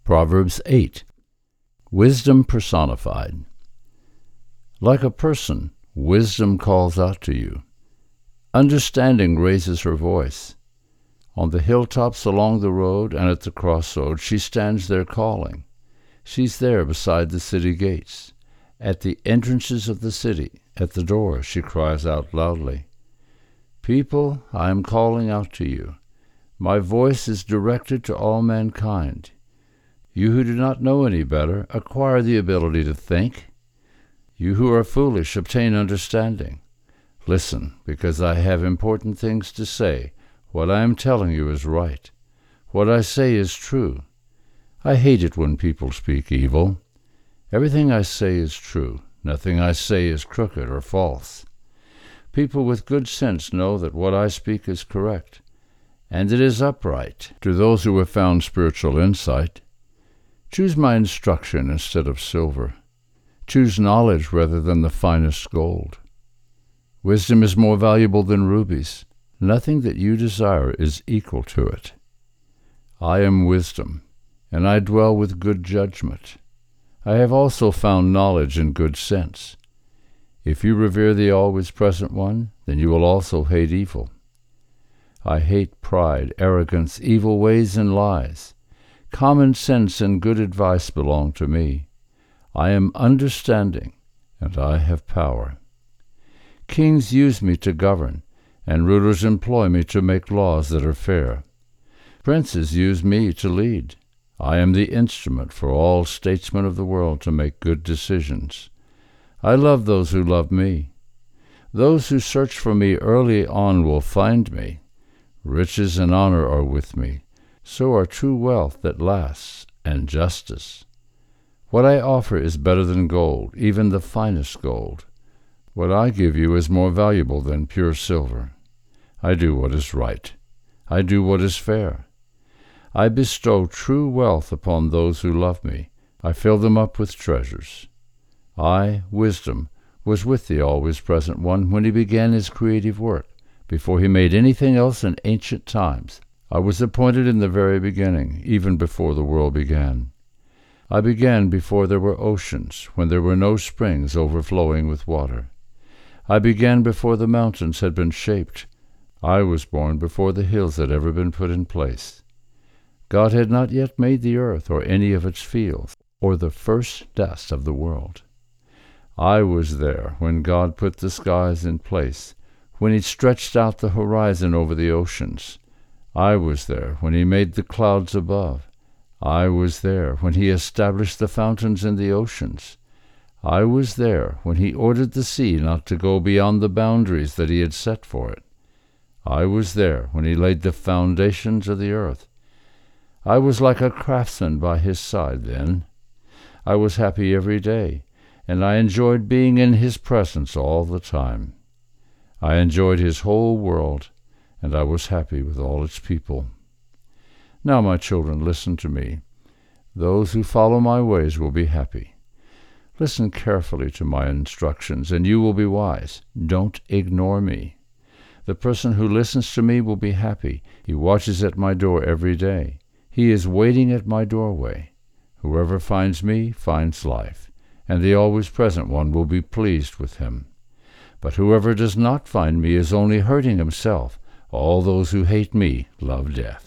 Proverbs 8. Wisdom personified. Like a person, wisdom calls out to you. Understanding raises her voice. On the hilltops along the road and at the crossroads, she stands there calling. She's there beside the city gates. At the entrances of the city, at the door, she cries out loudly. People, I am calling out to you. My voice is directed to all mankind. You who do not know any better, acquire the ability to think. You who are foolish, obtain understanding. Listen, because I have important things to say. What I am telling you is right. What I say is true. I hate it when people speak evil. Everything I say is true. Nothing I say is crooked or false. People with good sense know that what I speak is correct, and it is upright to those who have found spiritual insight. Choose my instruction instead of silver. Choose knowledge rather than the finest gold. Wisdom is more valuable than rubies. Nothing that you desire is equal to it. I am wisdom, and I dwell with good judgment. I have also found knowledge and good sense. If you revere the always present one, then you will also hate evil. I hate pride, arrogance, evil ways, and lies. Common sense and good advice belong to me. I am understanding, and I have power. Kings use me to govern, and rulers employ me to make laws that are fair. Princes use me to lead. I am the instrument for all statesmen of the world to make good decisions. I love those who love me. Those who search for me early on will find me. Riches and honor are with me. So are true wealth that lasts, and justice. What I offer is better than gold, even the finest gold. What I give you is more valuable than pure silver. I do what is right. I do what is fair. I bestow true wealth upon those who love me. I fill them up with treasures. I, wisdom, was with the always present one when he began his creative work, before he made anything else in ancient times. I was appointed in the very beginning, even before the world began. I began before there were oceans, when there were no springs overflowing with water. I began before the mountains had been shaped. I was born before the hills had ever been put in place. God had not yet made the earth or any of its fields, or the first dust of the world. I was there when God put the skies in place, when he stretched out the horizon over the oceans. I was there when he made the clouds above. I was there when he established the fountains in the oceans. I was there when he ordered the sea not to go beyond the boundaries that he had set for it. I was there when he laid the foundations of the earth. I was like a craftsman by his side then. I was happy every day, and I enjoyed being in his presence all the time. I enjoyed his whole world, and I was happy with all its people. Now, my children, listen to me. Those who follow my ways will be happy. Listen carefully to my instructions, and you will be wise. Don't ignore me. The person who listens to me will be happy. He watches at my door every day. He is waiting at my doorway. Whoever finds me finds life, and the always present one will be pleased with him. But whoever does not find me is only hurting himself. All those who hate me love death.